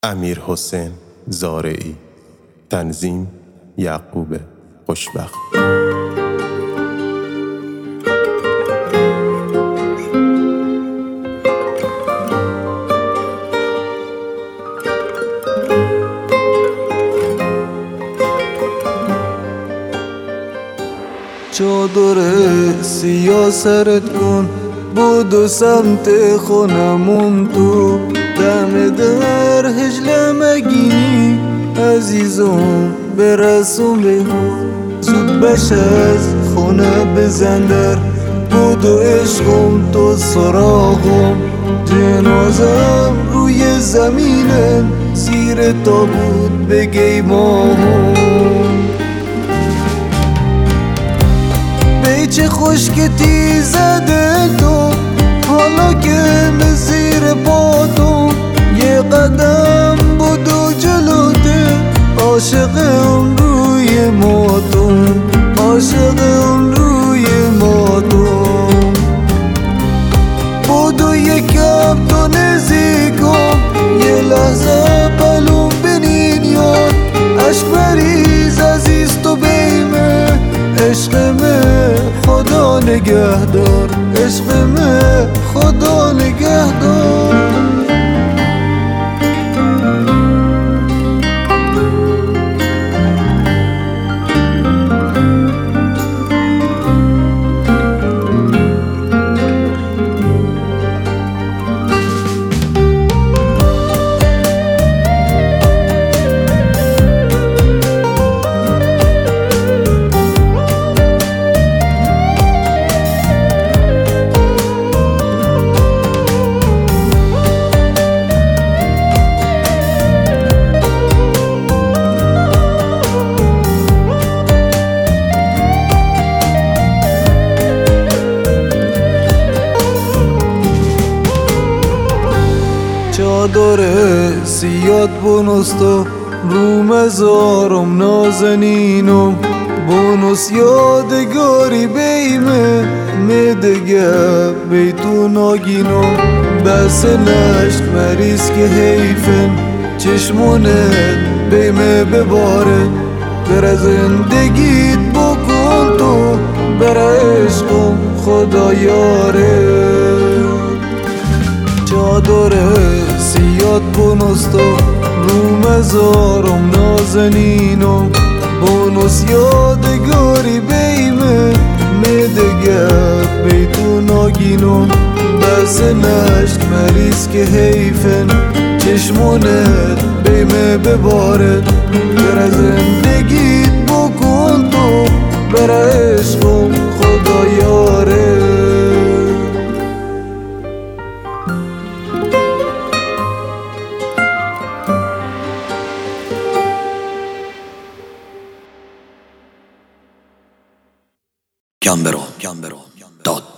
امیرحسین زارعی. تنظیم یعقوب خوشبخت. چادر سیاه سرت کن، بود سمت خونمون تو دم در هجله مگینی عزیزم برسون بهو زود بش از خونه بزن در بود و عشقم تو سراغم جنازم روی زمینه زیر تابوت بگی ماهم چه خشکتی زده تو حالا که زیر پاتون یه قدم بودو جلوته عاشقم روی ماتون عاشقم روی ماتون بودو یکم تو نزیکم یه لحظه پلوم بنین یاد عشق بریز عزیز تو بیمه عشقمه خدا نگهدار عشقمه خدا نگهدار چادر سیاد بونستو رو مزارم نازنینم بونس یادگاری بیمه میدگه بیتو ناگینم بس نشت مریض که حیفن چشمونت بیمه بباره بر زندگیت بکن تو بر عشقم خدا یاره چادر سیاد بونستو رو مزارم نازنینم بونس یادگاری بیمه میدگه بیتو ناگینم بس نشت مریض که حیفن چشمونت بیمه ببارد بر زندگیت بکن تو بر عشقم خدا یاره Gambero